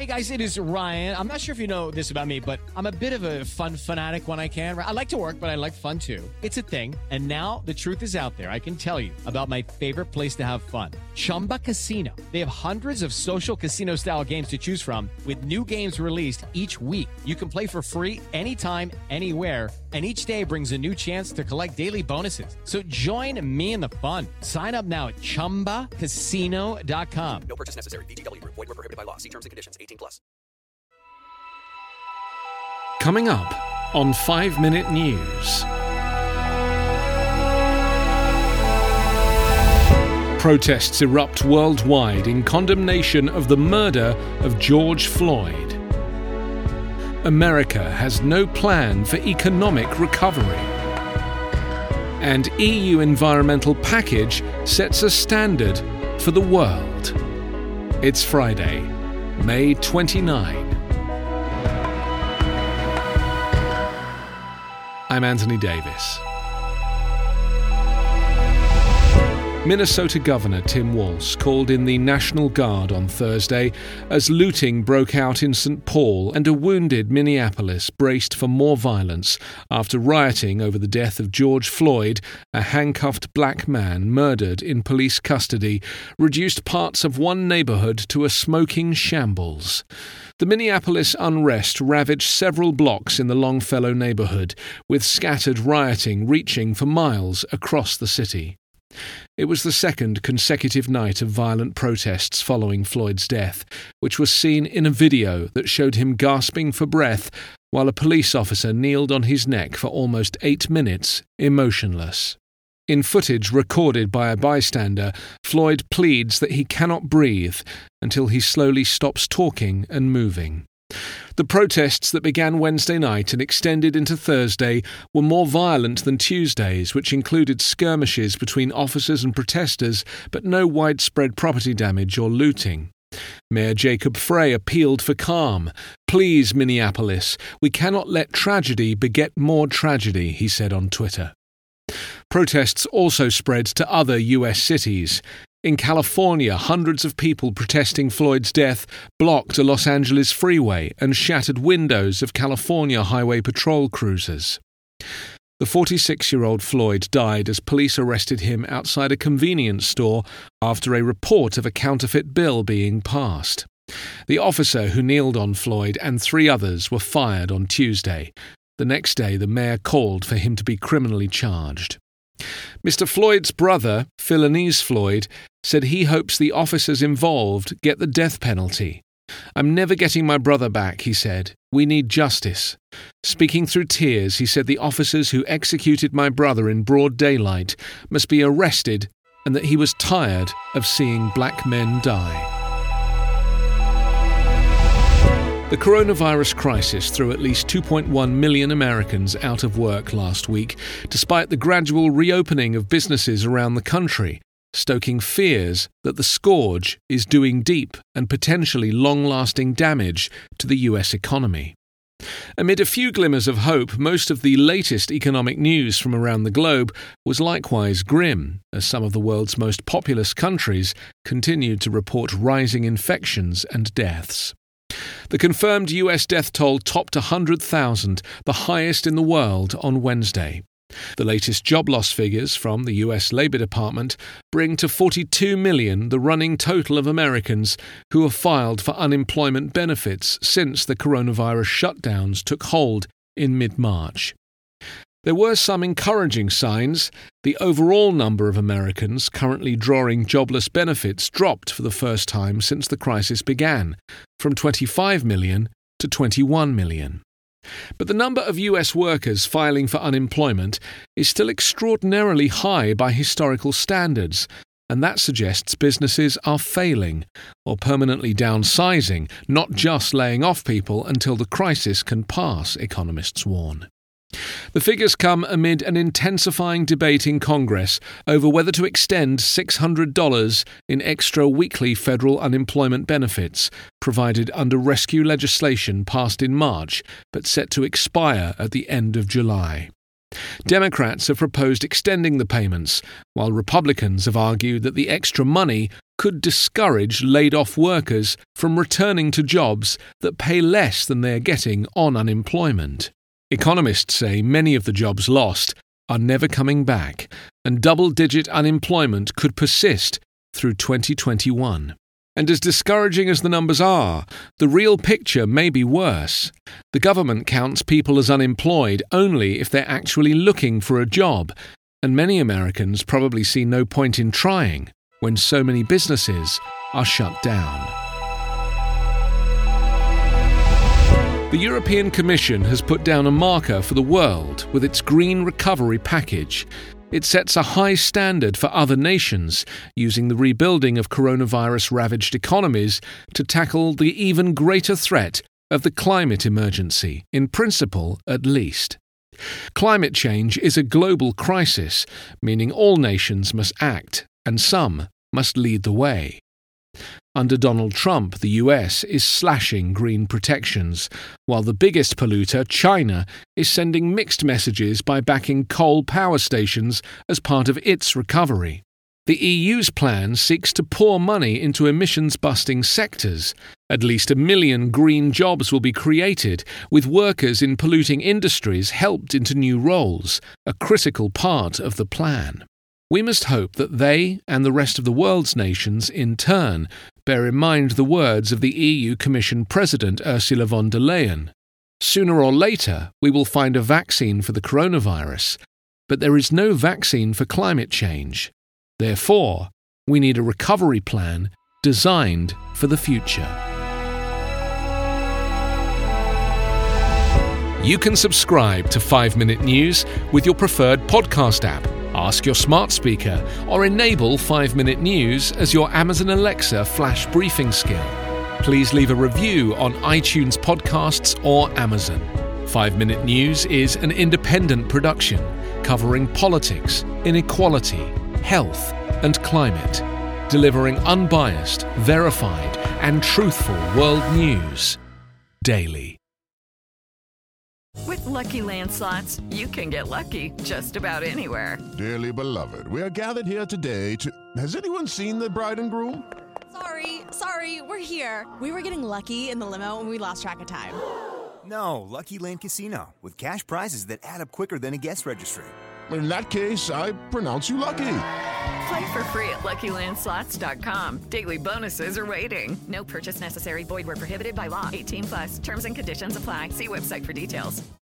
Hey guys, it is Ryan. I'm not sure if you know this about me, but I'm a bit of a fun fanatic when I can. I like to work, but I like fun too. It's a thing. And now the truth is out there. I can tell you about my favorite place to have fun. Chumba Casino. They have hundreds of social casino style games to choose from with new games released each week. You can play for free anytime, anywhere. And each day brings a new chance to collect daily bonuses. So join me in the fun. Sign up now at ChumbaCasino.com. No purchase necessary. VGW Group. Void where prohibited by law. See terms and conditions. 18+. Coming up on 5 Minute News. Protests erupt worldwide in condemnation of the murder of George Floyd. America has no plan for economic recovery. And EU environmental package sets a standard for the world. It's Friday, May 29. I'm Anthony Davis. Minnesota Governor Tim Walz called in the National Guard on Thursday as looting broke out in St. Paul and a wounded Minneapolis braced for more violence after rioting over the death of George Floyd, a handcuffed black man murdered in police custody, reduced parts of one neighborhood to a smoking shambles. The Minneapolis unrest ravaged several blocks in the Longfellow neighborhood, with scattered rioting reaching for miles across the city. It was the second consecutive night of violent protests following Floyd's death, which was seen in a video that showed him gasping for breath while a police officer kneeled on his neck for almost 8 minutes, emotionless. In footage recorded by a bystander, Floyd pleads that he cannot breathe until he slowly stops talking and moving. The protests that began Wednesday night and extended into Thursday were more violent than Tuesday's, which included skirmishes between officers and protesters, but no widespread property damage or looting. Mayor Jacob Frey appealed for calm. "Please, Minneapolis, we cannot let tragedy beget more tragedy," he said on Twitter. Protests also spread to other U.S. cities. In California, hundreds of people protesting Floyd's death blocked a Los Angeles freeway and shattered windows of California Highway Patrol cruisers. The 46-year-old Floyd died as police arrested him outside a convenience store after a report of a counterfeit bill being passed. The officer who kneeled on Floyd and 3 others were fired on Tuesday. The next day, the mayor called for him to be criminally charged. Mr. Floyd's brother, Philonise Floyd, said he hopes the officers involved get the death penalty. "I'm never getting my brother back," he said. "We need justice." Speaking through tears, he said the officers who executed my brother in broad daylight must be arrested and that he was tired of seeing black men die. The coronavirus crisis threw at least 2.1 million Americans out of work last week, despite the gradual reopening of businesses around the country, stoking fears that the scourge is doing deep and potentially long-lasting damage to the US economy. Amid a few glimmers of hope, most of the latest economic news from around the globe was likewise grim, as some of the world's most populous countries continued to report rising infections and deaths. The confirmed US death toll topped 100,000, the highest in the world, on Wednesday. The latest job loss figures from the US Labor Department bring to 42 million the running total of Americans who have filed for unemployment benefits since the coronavirus shutdowns took hold in mid-March. There were some encouraging signs. The overall number of Americans currently drawing jobless benefits dropped for the first time since the crisis began, from 25 million to 21 million. But the number of US workers filing for unemployment is still extraordinarily high by historical standards, and that suggests businesses are failing or permanently downsizing, not just laying off people until the crisis can pass, economists warn. The figures come amid an intensifying debate in Congress over whether to extend $600 in extra weekly federal unemployment benefits, provided under rescue legislation passed in March but set to expire at the end of July. Democrats have proposed extending the payments, while Republicans have argued that the extra money could discourage laid-off workers from returning to jobs that pay less than they are getting on unemployment. Economists say many of the jobs lost are never coming back, and double-digit unemployment could persist through 2021. And as discouraging as the numbers are, the real picture may be worse. The government counts people as unemployed only if they're actually looking for a job, and many Americans probably see no point in trying when so many businesses are shut down. The European Commission has put down a marker for the world with its Green Recovery Package. It sets a high standard for other nations, using the rebuilding of coronavirus-ravaged economies to tackle the even greater threat of the climate emergency, in principle at least. Climate change is a global crisis, meaning all nations must act, and some must lead the way. Under Donald Trump, the US is slashing green protections, while the biggest polluter, China, is sending mixed messages by backing coal power stations as part of its recovery. The EU's plan seeks to pour money into emissions-busting sectors. At least 1 million green jobs will be created, with workers in polluting industries helped into new roles, a critical part of the plan. We must hope that they and the rest of the world's nations, in turn, bear in mind the words of the EU Commission President Ursula von der Leyen. Sooner or later, we will find a vaccine for the coronavirus, but there is no vaccine for climate change. Therefore, we need a recovery plan designed for the future. You can subscribe to 5 Minute News with your preferred podcast app. Ask your smart speaker or enable 5 Minute News as your Amazon Alexa flash briefing skill. Please leave a review on iTunes Podcasts or Amazon. 5 Minute News is an independent production covering politics, inequality, health, and climate, delivering unbiased, verified, and truthful world news daily. With Lucky Land Slots, you can get lucky just about anywhere. Dearly beloved, we are gathered here today to... Has anyone seen the bride and groom? Sorry, we're here. We were getting lucky in the limo and we lost track of time. No, Lucky Land Casino, with cash prizes that add up quicker than a guest registry. In that case, I pronounce you lucky. Play for free at LuckyLandSlots.com. Daily bonuses are waiting. No purchase necessary. Void where prohibited by law. 18+. Terms and conditions apply. See website for details.